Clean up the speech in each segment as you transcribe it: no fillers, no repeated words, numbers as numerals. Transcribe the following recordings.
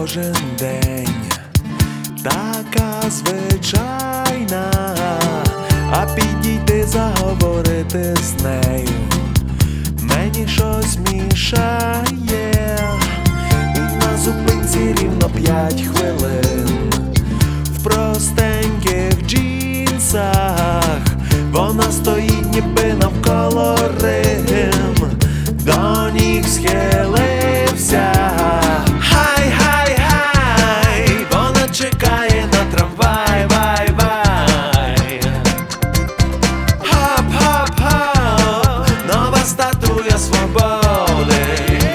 кожен день, така звичайна, а підійти заговорити з нею мені щось мішає. І на зупинці рівно 5 хвилин в простеньких джинсах вона стоїть ніби навколо Рим, до ніг схилився. Хай, хай, хай, вона чекає на трамвай, вай, вай. Хоп, хоп, хоп, нова статуя свободи.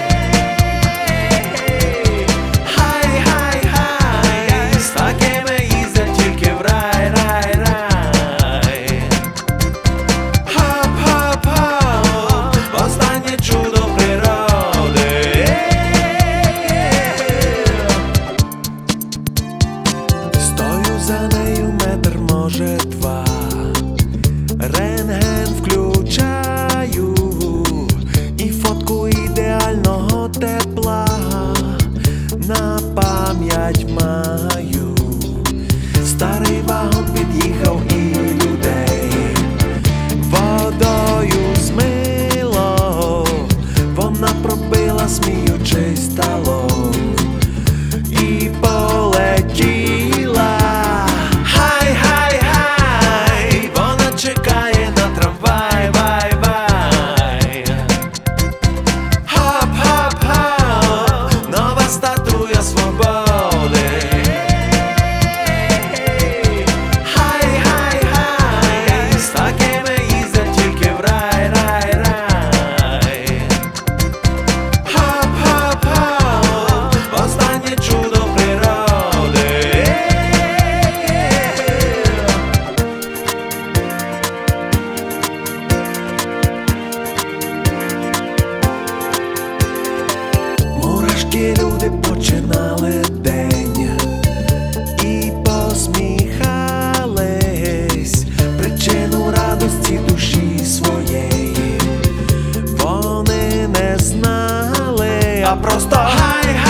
Хай, хай, хай, з такими їздять тільки в рай, рай, рай. Хоп, хоп, хоп, останнє чудо природи. Стою за нею метр, може 2, рентген включаю і фотку ідеального тепла на пам'ять маю. Старий вагон під'їхав і людей водою змило, вона пробила, сміючись, талон і полетіла. Хай, хай, хай, вона чекає на трамвай, вай, вай. Хоп, хоп, хоп, нова статуя свободи. Хай, хай, хай, з такими їздять тільки в рай, рай, рай. Хоп, хоп, хоп, останнє чудо природи. Мурашки, люди починали день і посміхались, причину радості душі своєї вони не знали, а просто хай, хай.